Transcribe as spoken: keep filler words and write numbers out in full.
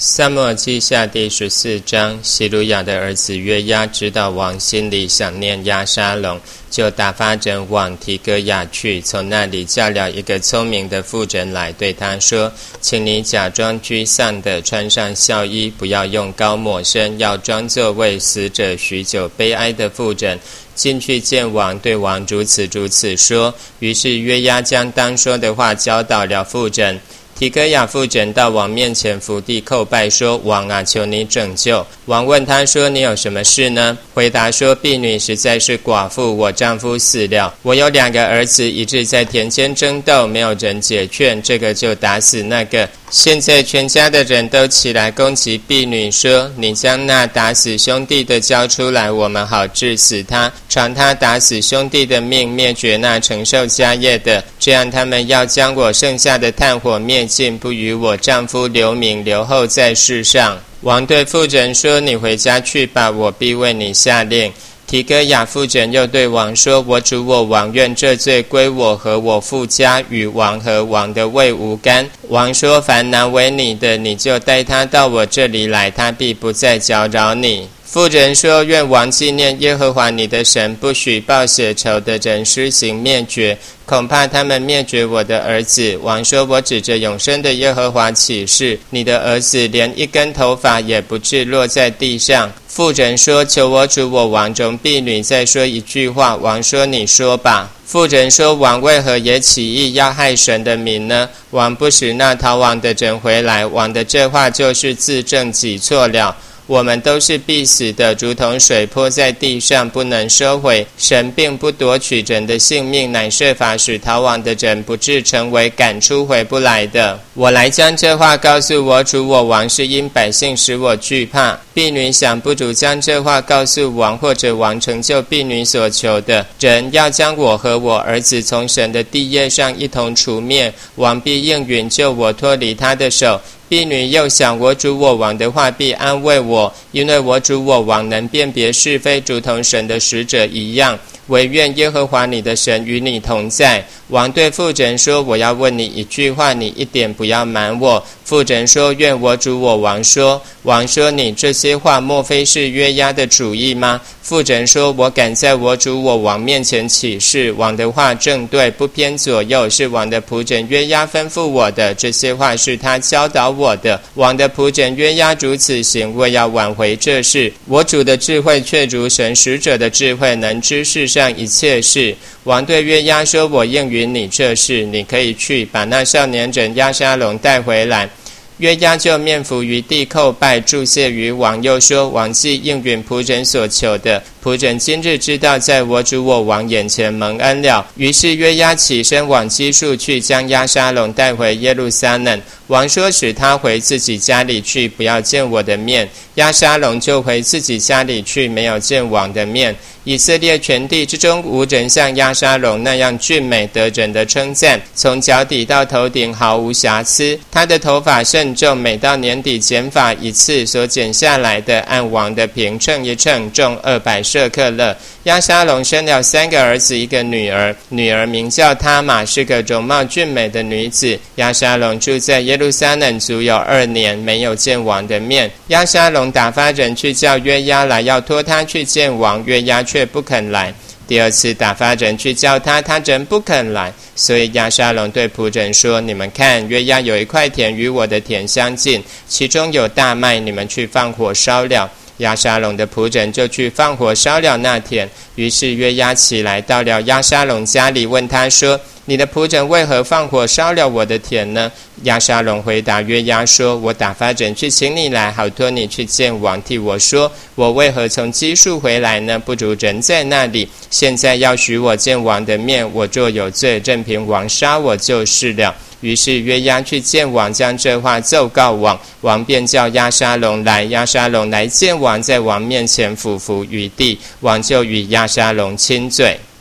撒母耳记下第十四章，西鲁亚的儿子约押知道王心里想念押沙龙，就打发人往提哥亚去，从那里叫了一个聪明的妇人来，对他说：请你假装居丧的，穿上孝衣，不要用膏抹身，要装作为死者许久悲哀的妇人，进去见王，对王如此如此说。于是约押将当说的话教导了妇人。提哥亚妇人到王面前伏地叩拜说：王啊，求你拯救。王问他说：你有什么事呢？回答说：婢女实在是寡妇，我丈夫死了，我有两个儿子，一直在田间争斗，没有人解劝，这个就打死那个。现在全家的人都起来攻击婢女，说：你将那打死兄弟的交出来，我们好治死他，偿他打死兄弟的命，灭绝那承受家业的，这样他们要将我剩下的炭火灭尽，不与我丈夫留名留后在世上。王对妇人说：你回家去吧，我必为你下令。提哥亚妇人又对王说：我主我王，愿这罪归我和我父家，与王和王的位无干。王说：凡难为你的，你就带他到我这里来，他必不再搅扰你。妇人说：愿王纪念耶和华你的神，不许报血仇的人施行灭绝，恐怕他们灭绝我的儿子。王说：我指着永生的耶和华起誓，你的儿子连一根头发也不致落在地上。妇人说：求我主我王中婢女再说一句话。王说：你说吧。妇人说：王为何也起意要害神的名呢？王不使那逃亡的人回来，王的这话就是自证己错了。我们都是必死的，如同水泼在地上，不能收回。神并不夺取人的性命，乃设法使逃亡的人不致成为赶出回不来的。我来将这话告诉我主我王，是因百姓使我惧怕。婢女想不如将这话告诉王，或者王成就婢女所求的。人要将我和我儿子从神的地业上一同除灭，王必应允救我脱离他的手。婢女又想，我主我王的话必安慰我，因为我主我王能辨别是非，如同神的使者一样。惟愿耶和华你的神与你同在。王对妇人说：我要问你一句话，你一点不要瞒我。妇人说：愿我主我王说。王说：你这些话莫非是约押的主意吗？妇人说：我敢在我主我王面前起誓，王的话正对，不偏左右，是王的仆人约押吩咐我的，这些话是他教导我的。王的仆人约押如此行，为要挽回这事。我主的智慧却如神使者的智慧，能知世上一切事。王对约押说：我应允你这事，你可以去把那少年人押沙龙带回来。约押就面伏于地叩拜，祝谢于王，又说：王既应允仆人所求的，仆人今日知道在我主我王眼前蒙恩了。于是约押起身往基述去，将押沙龙带回耶路撒冷。王说：使他回自己家里去，不要见我的面。押沙龙就回自己家里去，没有见王的面。以色列全地之中无人像押沙龙那样俊美得人的称赞，从脚底到头顶毫无瑕疵。他的头发甚重，每到年底剪发一次，所剪下来的按王的平秤一秤，重二百舍客勒。押沙龙生了三个儿子一个女儿，女儿名叫他玛，是个容貌俊美的女子。押沙龙住在耶路撒冷足有二年，没有见王的面。押沙龙打发人去叫约押来，要托他去见王，约押却不肯来。第二次打发人去叫他，他仍不肯来。所以押沙龙对仆人说：你们看，约押有一块田与我的田相近，其中有大麦，你们去放火烧了。押沙龙的仆人就去放火烧了那田。于是约押起来，到了押沙龙家里，问他说：你的仆人为何放火烧了我的田呢？押沙龙回答约押说：我打发人去请你来，好托你去见王，替我说，我为何从基述回来呢？不如人在那里。现在要许我见王的面，我若有罪，任凭王杀我就是了。于是约押去见王，将这话奏告王，王便叫押沙龙来。押沙龙来见王，在王面前俯伏于地，王就与押沙龙亲嘴。